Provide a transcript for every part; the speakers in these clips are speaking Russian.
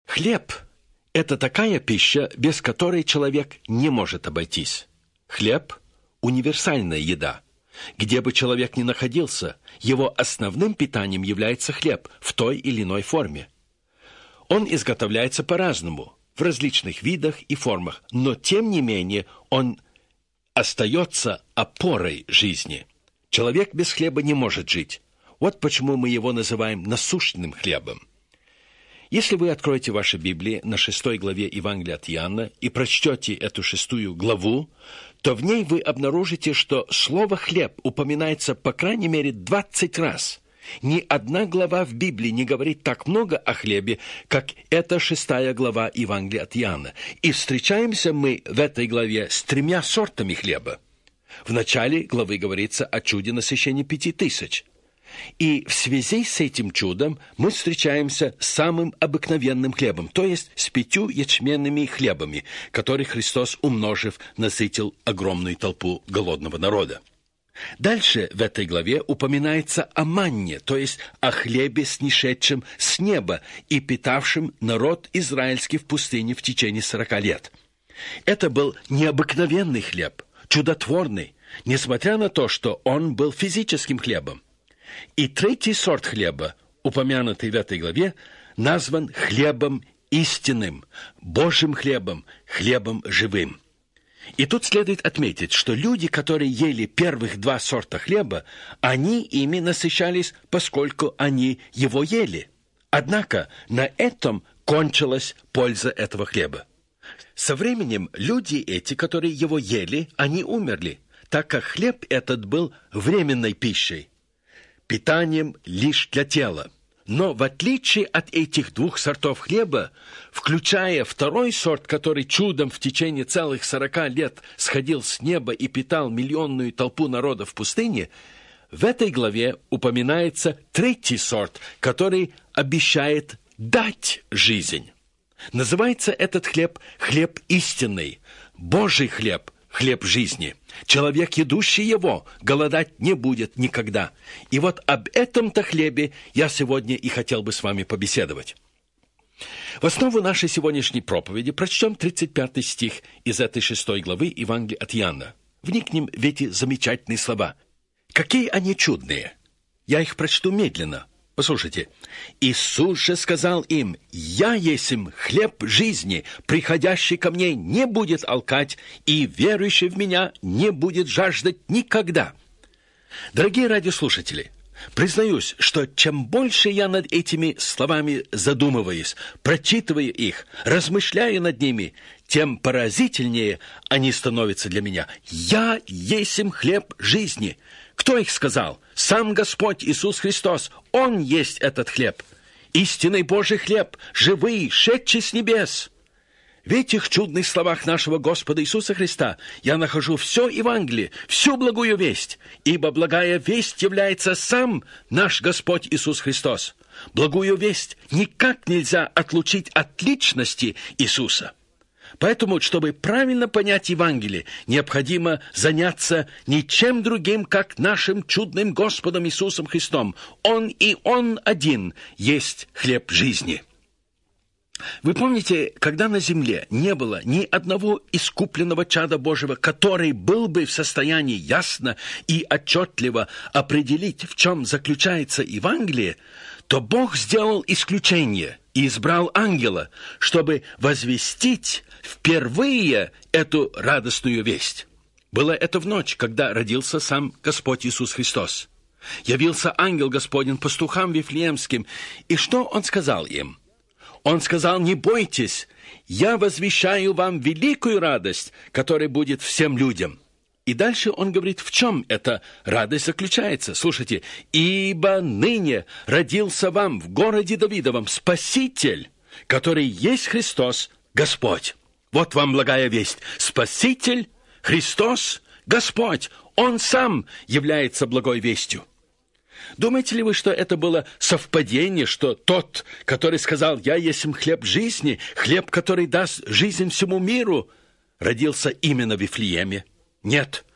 Хлеб – это такая пища, без которой человек не может обойтись. Хлеб – универсальная еда. Где бы человек ни находился, его основным питанием является хлеб в той или иной форме. Он изготовляется по-разному, в различных видах и формах, но тем не менее он остается опорой жизни. Человек без хлеба не может жить. Вот почему мы его называем насущным хлебом. Если вы откроете ваши Библии на 6 главе Евангелия от Иоанна и прочтете эту 6 главу, то в ней вы обнаружите, что слово «хлеб» упоминается по крайней мере 20 раз. Ни одна глава в Библии не говорит так много о хлебе, как эта 6 глава Евангелия от Иоанна. И встречаемся мы в этой главе с 3 сортами хлеба. В начале главы говорится о чуде насыщения 5000. И в связи с этим чудом мы встречаемся с самым обыкновенным хлебом, то есть с 5 ячменными хлебами, которые Христос, умножив, насытил огромную толпу голодного народа. Дальше в этой главе упоминается о манне, то есть о хлебе, снишедшем с неба и питавшем народ израильский в пустыне в течение 40 лет. Это был необыкновенный хлеб, чудотворный, несмотря на то, что он был физическим хлебом. И 3 сорт хлеба, упомянутый в этой главе, назван хлебом истинным, Божьим хлебом, хлебом живым. И тут следует отметить, что люди, которые ели первых 2 сорта хлеба, они ими насыщались, поскольку они его ели. Однако на этом кончилась польза этого хлеба. Со временем люди эти, которые его ели, они умерли, так как хлеб этот был временной пищей, питанием лишь для тела. Но в отличие от этих 2 сортов хлеба, включая 2 сорт, который чудом в течение целых 40 лет сходил с неба и питал миллионную толпу народа в пустыне, в этой главе упоминается 3 сорт, который обещает дать жизнь. Называется этот хлеб хлеб истинный, Божий хлеб, хлеб жизни. Человек, едущий его, голодать не будет никогда. И вот об этом-то хлебе я сегодня и хотел бы с вами побеседовать. В основу нашей сегодняшней проповеди прочтем 35 стих из этой 6 главы Евангелия от Иоанна. Вникнем в эти замечательные слова. Какие они чудные! Я их прочту медленно. Послушайте. «Иисус же сказал им: Я есмь хлеб жизни, приходящий ко мне не будет алкать, и верующий в меня не будет жаждать никогда». Дорогие радиослушатели, признаюсь, что чем больше я над этими словами задумываюсь, прочитывая их, размышляю над ними, тем поразительнее они становятся для меня. «Я есмь хлеб жизни». Кто их сказал? Сам Господь Иисус Христос. Он есть этот хлеб. Истинный Божий хлеб, живый, шедший с небес. В этих чудных словах нашего Господа Иисуса Христа я нахожу все Евангелие, всю благую весть, ибо благая весть является сам наш Господь Иисус Христос. Благую весть никак нельзя отлучить от личности Иисуса. Поэтому, чтобы правильно понять Евангелие, необходимо заняться ничем другим, как нашим чудным Господом Иисусом Христом. Он и Он один есть хлеб жизни. Вы помните, когда на земле не было ни одного искупленного чада Божьего, который был бы в состоянии ясно и отчетливо определить, в чем заключается Евангелие, то Бог сделал исключение и избрал ангела, чтобы возвестить впервые эту радостную весть. Было это в ночь, когда родился сам Господь Иисус Христос. Явился ангел Господень пастухам вифлеемским, и что он сказал им? Он сказал: «Не бойтесь, я возвещаю вам великую радость, которая будет всем людям». И дальше он говорит, в чем эта радость заключается. Слушайте, «Ибо ныне родился вам в городе Давидовом Спаситель, который есть Христос, Господь». Вот вам благая весть. Спаситель, Христос, Господь. Он сам является благой вестью. Думаете ли вы, что это было совпадение, что тот, который сказал: «Я есмь хлеб жизни», хлеб, который даст жизнь всему миру, родился именно в Вифлееме? Нет,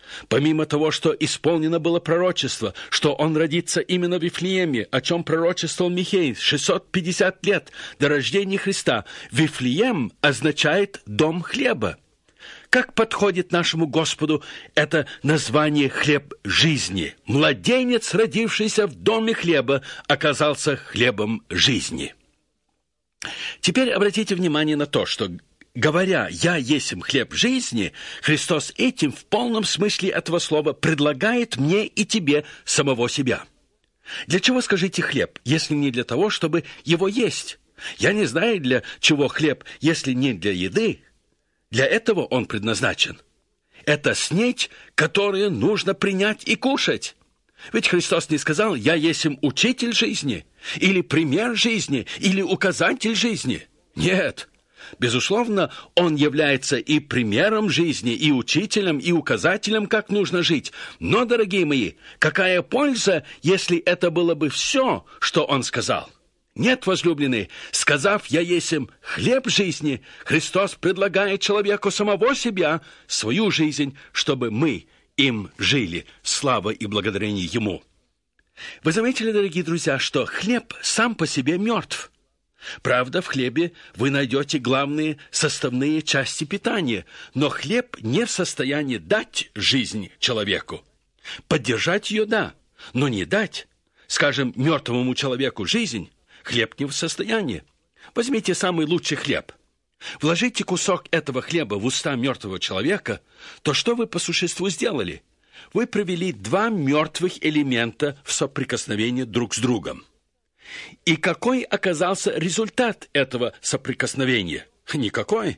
Помимо того, что исполнено было пророчество, что он родится именно в Вифлееме, о чем пророчествовал Михей 650 лет до рождения Христа, Вифлеем означает «дом хлеба». Как подходит нашему Господу это название «хлеб жизни»? Младенец, родившийся в доме хлеба, оказался хлебом жизни. Теперь обратите внимание на то, что, говоря «я есмь хлеб жизни», Христос этим в полном смысле этого слова предлагает мне и тебе самого себя. Для чего, скажите, хлеб, если не для того, чтобы его есть? Я не знаю, для чего хлеб, если не для еды. Для этого он предназначен. Это снеть, которую нужно принять и кушать. Ведь Христос не сказал «я есмь учитель жизни», или пример жизни, или указатель жизни. Нет. Безусловно, он является и примером жизни, и учителем, и указателем, как нужно жить. Но, дорогие мои, какая польза, если это было бы все, что он сказал? Нет, возлюбленные, сказав «я есмь хлеб жизни», Христос предлагает человеку самого себя, свою жизнь, чтобы мы им жили. Слава и благодарение Ему. Вы заметили, дорогие друзья, что хлеб сам по себе мертв? Правда, в хлебе вы найдете главные составные части питания, но хлеб не в состоянии дать жизнь человеку. Поддержать ее – да, но не дать, скажем, мертвому человеку жизнь, хлеб не в состоянии. Возьмите самый лучший хлеб. Вложите кусок этого хлеба в уста мертвого человека, то что вы по существу сделали? Вы привели два мертвых элемента в соприкосновение друг с другом. И какой оказался результат этого соприкосновения? Никакой.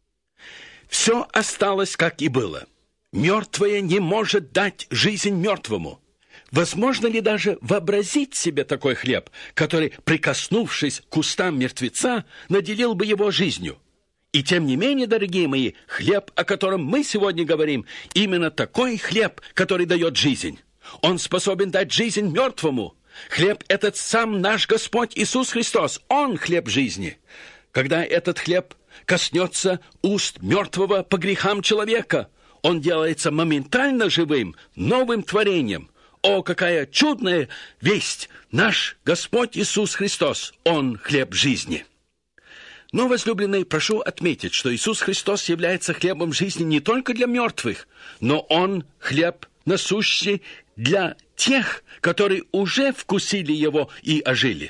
Все осталось, как и было. Мертвое не может дать жизнь мертвому. Возможно ли даже вообразить себе такой хлеб, который, прикоснувшись к устам мертвеца, наделил бы его жизнью? И тем не менее, дорогие мои, хлеб, о котором мы сегодня говорим, именно такой хлеб, который дает жизнь. Он способен дать жизнь мертвому. Хлеб этот сам наш Господь Иисус Христос. Он хлеб жизни. Когда этот хлеб коснется уст мертвого по грехам человека, он делается моментально живым, новым творением. О, какая чудная весть! Наш Господь Иисус Христос, Он хлеб жизни. Но, возлюбленные, прошу отметить, что Иисус Христос является хлебом жизни не только для мертвых, но Он хлеб насущий для тех, которые уже вкусили Его и ожили.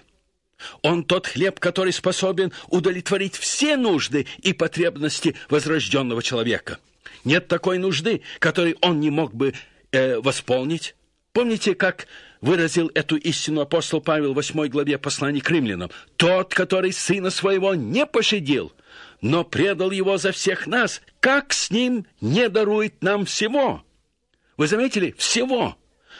Он тот хлеб, который способен удовлетворить все нужды и потребности возрожденного человека. Нет такой нужды, которой Он не мог бы восполнить. Помните, как выразил эту истину апостол Павел в 8 главе послания к римлянам? «Тот, который сына своего не пощадил, но предал его за всех нас, как с ним не дарует нам всего?» Вы заметили? Всего.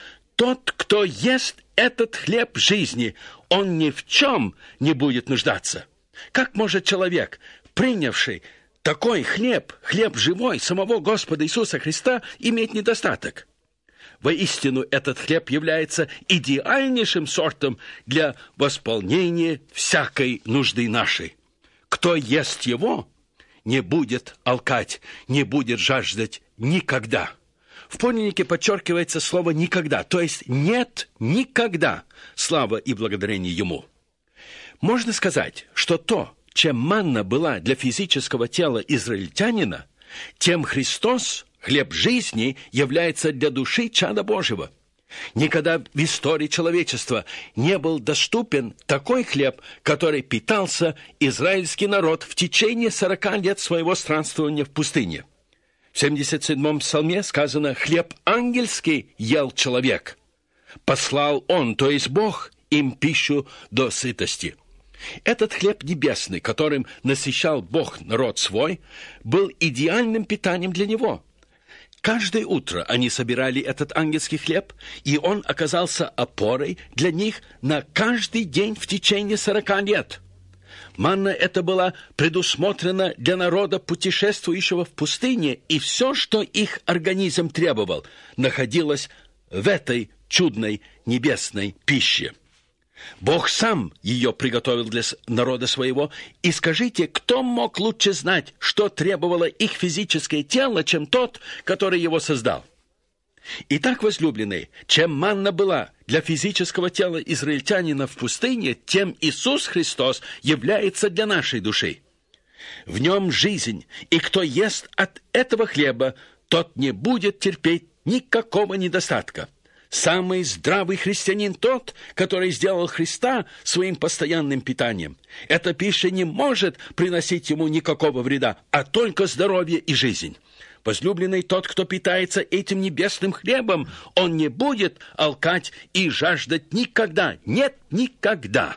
Тот, кто ест этот хлеб жизни, он ни в чем не будет нуждаться. Как может человек, принявший такой хлеб, хлеб живой, самого Господа Иисуса Христа, иметь недостаток? Воистину, этот хлеб является идеальнейшим сортом для восполнения всякой нужды нашей. Кто ест его, не будет алкать, не будет жаждать никогда. В подлиннике подчеркивается слово «никогда», то есть «нет никогда». Слава и благодарение Ему. Можно сказать, что то, чем манна была для физического тела израильтянина, тем Христос, хлеб жизни, является для души чада Божьего. Никогда в истории человечества не был доступен такой хлеб, который питался израильский народ в течение 40 лет своего странствования в пустыне. В 77-м псалме сказано «хлеб ангельский ел человек». Послал он, то есть Бог, им пищу до сытости. Этот хлеб небесный, которым насыщал Бог народ свой, был идеальным питанием для него. Каждое утро они собирали этот ангельский хлеб, и он оказался опорой для них на каждый день в течение 40 лет. Манна эта была предусмотрена для народа, путешествующего в пустыне, и все, что их организм требовал, находилось в этой чудной небесной пище. Бог сам ее приготовил для народа своего, и скажите, кто мог лучше знать, что требовало их физическое тело, чем тот, который его создал? Итак, возлюбленные, чем манна была для физического тела израильтянина в пустыне, тем Иисус Христос является для нашей души. В нем жизнь, и кто ест от этого хлеба, тот не будет терпеть никакого недостатка. Самый здравый христианин тот, который сделал Христа своим постоянным питанием. Эта пища не может приносить ему никакого вреда, а только здоровье и жизнь. Возлюбленный, тот, кто питается этим небесным хлебом, он не будет алкать и жаждать никогда. Нет, никогда.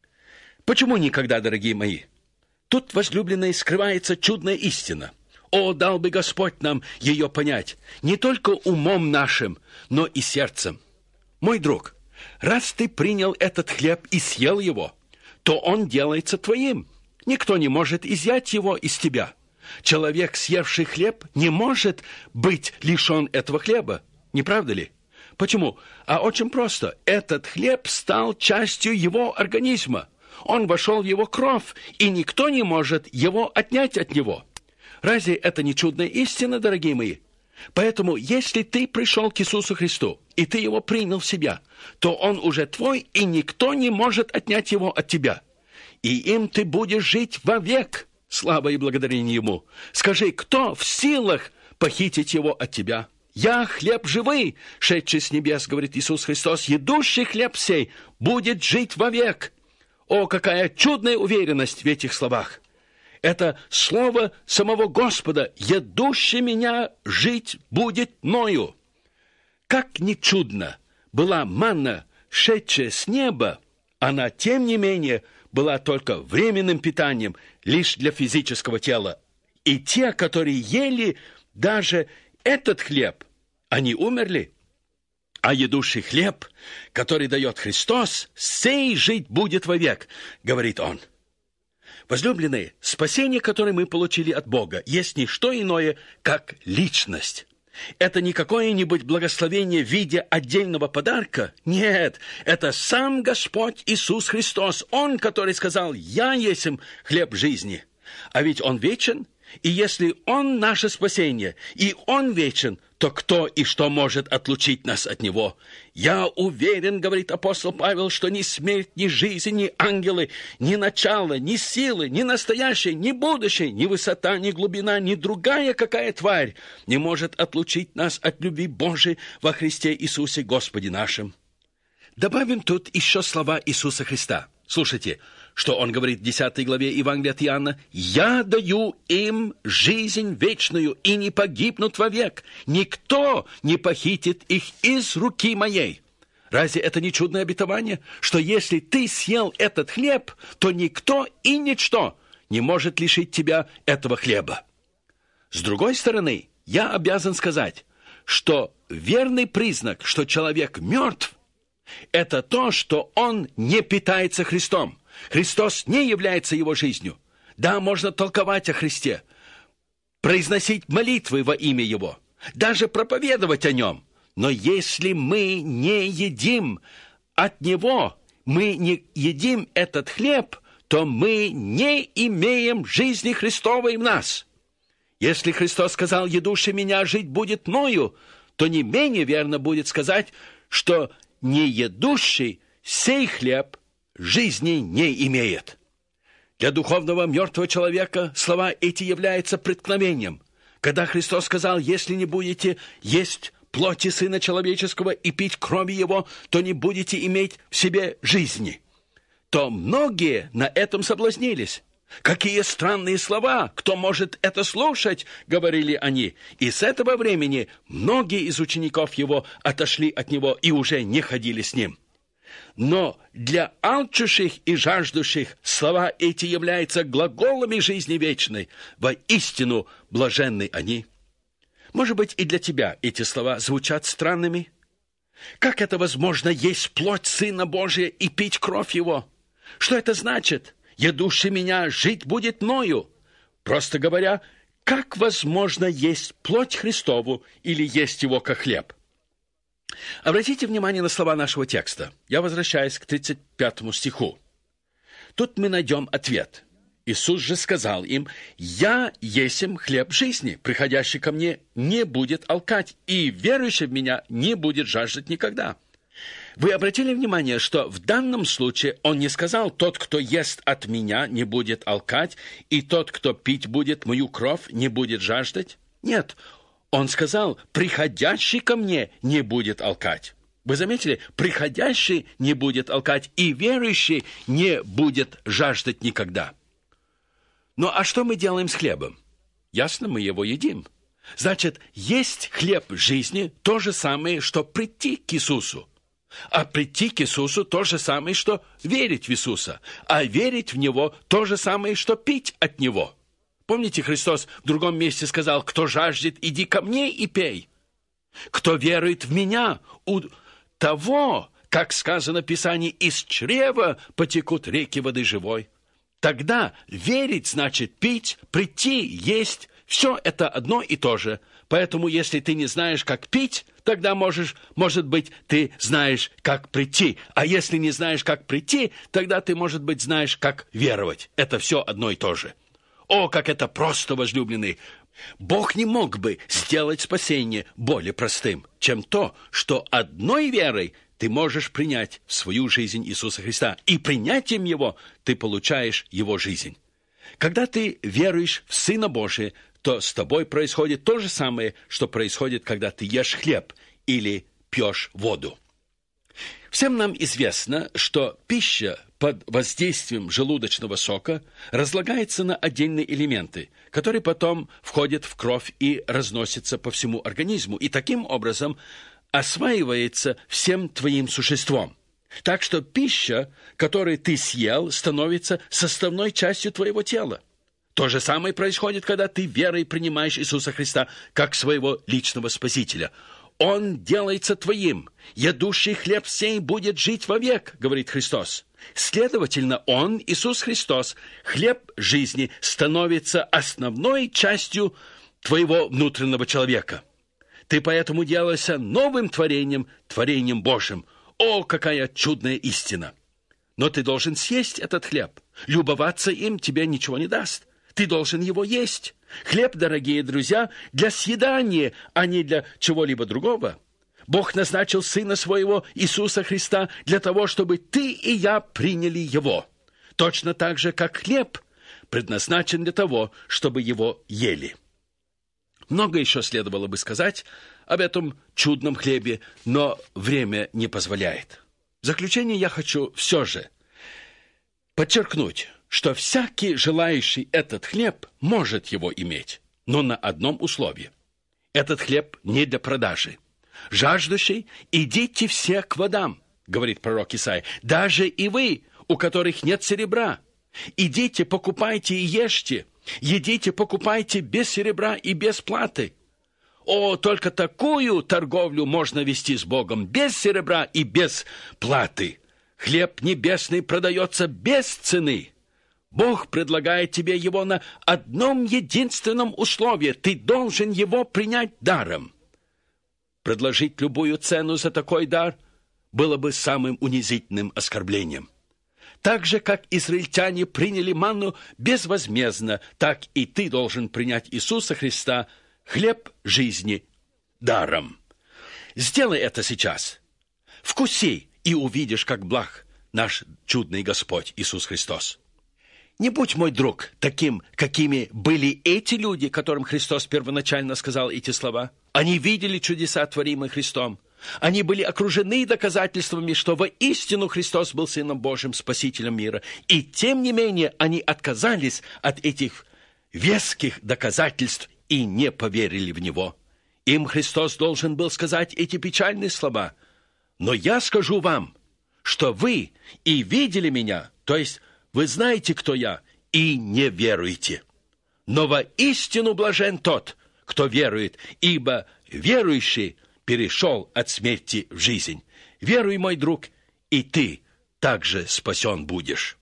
Почему никогда, дорогие мои? Тут, возлюбленные, скрывается чудная истина. О, дал бы Господь нам ее понять, не только умом нашим, но и сердцем. Мой друг, раз ты принял этот хлеб и съел его, то он делается твоим. Никто не может изъять его из тебя. Человек, съевший хлеб, не может быть лишен этого хлеба. Не правда ли? Почему? А очень просто. Этот хлеб стал частью его организма. Он вошел в его кровь, и никто не может его отнять от него. Разве это не чудная истина, дорогие мои? Поэтому, если ты пришел к Иисусу Христу, и ты его принял в себя, то он уже твой, и никто не может отнять его от тебя. И им ты будешь жить вовек. Слава и благодарение ему. Скажи, кто в силах похитить его от тебя? «Я хлеб живый, шедший с небес, — говорит Иисус Христос, — едущий хлеб сей будет жить вовек». О, какая чудная уверенность в этих словах! Это слово самого Господа: «Едущий меня жить будет мною». Как ни чудно была манна, шедшая с неба, она, тем не менее, была только временным питанием лишь для физического тела. И те, которые ели даже этот хлеб, они умерли. А едущий хлеб, который дает Христос, сей жить будет вовек, говорит он. Возлюбленные, спасение, которое мы получили от Бога, есть не что иное, как личность. Это не какое-нибудь благословение в виде отдельного подарка. Нет, это сам Господь Иисус Христос. Он, который сказал: «Я есмь хлеб жизни». А ведь Он вечен, и если Он наше спасение, и Он вечен, то кто и что может отлучить нас от Него? «Я уверен, — говорит апостол Павел, — что ни смерть, ни жизнь, ни ангелы, ни начало, ни силы, ни настоящее, ни будущее, ни высота, ни глубина, ни другая какая тварь не может отлучить нас от любви Божией во Христе Иисусе Господе нашим». Добавим тут еще слова Иисуса Христа. Слушайте, что Он говорит в 10 главе Евангелия от Иоанна: «Я даю им жизнь вечную, и не погибнут вовек. Никто не похитит их из руки моей». Разве это не чудное обетование, что если ты съел этот хлеб, то никто и ничто не может лишить тебя этого хлеба? С другой стороны, я обязан сказать, что верный признак, что человек мертв, это то, что он не питается Христом. Христос не является его жизнью. Да, можно толковать о Христе, произносить молитвы во имя Его, даже проповедовать о Нем. Но если мы не едим от Него, мы не едим этот хлеб, то мы не имеем жизни Христовой в нас. Если Христос сказал: «Едущий меня жить будет мною», то не менее верно будет сказать, что не едущий сей хлеб жизни не имеет. Для духовного мертвого человека слова эти являются преткновением. Когда Христос сказал: «Если не будете есть плоти Сына Человеческого и пить крови Его, то не будете иметь в себе жизни», то многие на этом соблазнились. «Какие странные слова! Кто может это слушать?» — говорили они. И с этого времени многие из учеников Его отошли от Него и уже не ходили с Ним. Но для алчущих и жаждущих слова эти являются глаголами жизни вечной. Воистину блаженны они. Может быть, и для тебя эти слова звучат странными? Как это возможно есть плоть Сына Божия и пить кровь Его? Что это значит? «Едущий меня жить будет мною». Просто говоря, как возможно есть плоть Христову или есть Его как хлеб? Обратите внимание на слова нашего текста. Я возвращаюсь к 35 стиху. Тут мы найдем ответ. Иисус же сказал им: «Я есмь хлеб жизни, приходящий ко мне не будет алкать, и верующий в меня не будет жаждать никогда». Вы обратили внимание, что в данном случае он не сказал: «Тот, кто ест от меня, не будет алкать, и тот, кто пить будет мою кровь, не будет жаждать»? Нет, он сказал: «Приходящий ко мне не будет алкать». Вы заметили? Приходящий не будет алкать, и верующий не будет жаждать никогда. Ну, а что мы делаем с хлебом? Ясно, мы его едим. Значит, есть хлеб жизни – то же самое, что прийти к Иисусу. А прийти к Иисусу – то же самое, что верить в Иисуса. А верить в Него – то же самое, что пить от Него. Помните, Христос в другом месте сказал: «Кто жаждет, иди ко мне и пей. Кто верует в Меня, у того, как сказано в Писании, из чрева потекут реки воды живой». Тогда верить значит пить, прийти, есть. Все это одно и то же. Поэтому, если ты не знаешь, как пить, тогда, может быть, ты знаешь, как прийти. А если не знаешь, как прийти, тогда ты, может быть, знаешь, как веровать. Это все одно и то же. О, как это просто, возлюбленный! Бог не мог бы сделать спасение более простым, чем то, что одной верой ты можешь принять в свою жизнь Иисуса Христа, и принятием Его ты получаешь Его жизнь. Когда ты веруешь в Сына Божия, то с тобой происходит то же самое, что происходит, когда ты ешь хлеб или пьешь воду. Всем нам известно, что пища под воздействием желудочного сока разлагается на отдельные элементы, которые потом входят в кровь и разносятся по всему организму, и таким образом осваивается всем твоим существом. Так что пища, которую ты съел, становится составной частью твоего тела. То же самое происходит, когда ты верой принимаешь Иисуса Христа как своего личного Спасителя. Он делается твоим. «Едущий хлеб сей будет жить вовек», говорит Христос. Следовательно, Он, Иисус Христос, хлеб жизни, становится основной частью твоего внутреннего человека. Ты поэтому делаешься новым творением, творением Божьим. О, какая чудная истина! Но ты должен съесть этот хлеб. Любоваться им тебе ничего не даст. Ты должен его есть. Хлеб, дорогие друзья, для съедания, а не для чего-либо другого. Бог назначил Сына Своего, Иисуса Христа, для того, чтобы ты и я приняли Его. Точно так же, как хлеб предназначен для того, чтобы его ели. Много еще следовало бы сказать об этом чудном хлебе, но время не позволяет. В заключение я хочу все же подчеркнуть, что всякий, желающий этот хлеб, может его иметь, но на одном условии. Этот хлеб не для продажи. «Жаждущий, идите все к водам», говорит пророк Исаия, «даже и вы, у которых нет серебра. Идите, покупайте и ешьте. Едите, покупайте без серебра и без платы». О, только такую торговлю можно вести с Богом, без серебра и без платы. Хлеб небесный продается без цены. Бог предлагает тебе его на одном единственном условии. Ты должен его принять даром. Предложить любую цену за такой дар было бы самым унизительным оскорблением. Так же, как израильтяне приняли манну безвозмездно, так и ты должен принять Иисуса Христа, хлеб жизни, даром. Сделай это сейчас. Вкуси и увидишь, как благ наш чудный Господь Иисус Христос. Не будь, мой друг, таким, какими были эти люди, которым Христос первоначально сказал эти слова. Они видели чудеса, творимые Христом. Они были окружены доказательствами, что воистину Христос был Сыном Божьим, Спасителем мира. И тем не менее они отказались от этих веских доказательств и не поверили в Него. Им Христос должен был сказать эти печальные слова. «Но я скажу вам, что вы и видели меня, то есть вы знаете, кто я, и не веруете. Но воистину блажен тот, кто верует, ибо верующий перешел от смерти в жизнь. Веруй, мой друг, и ты также спасен будешь».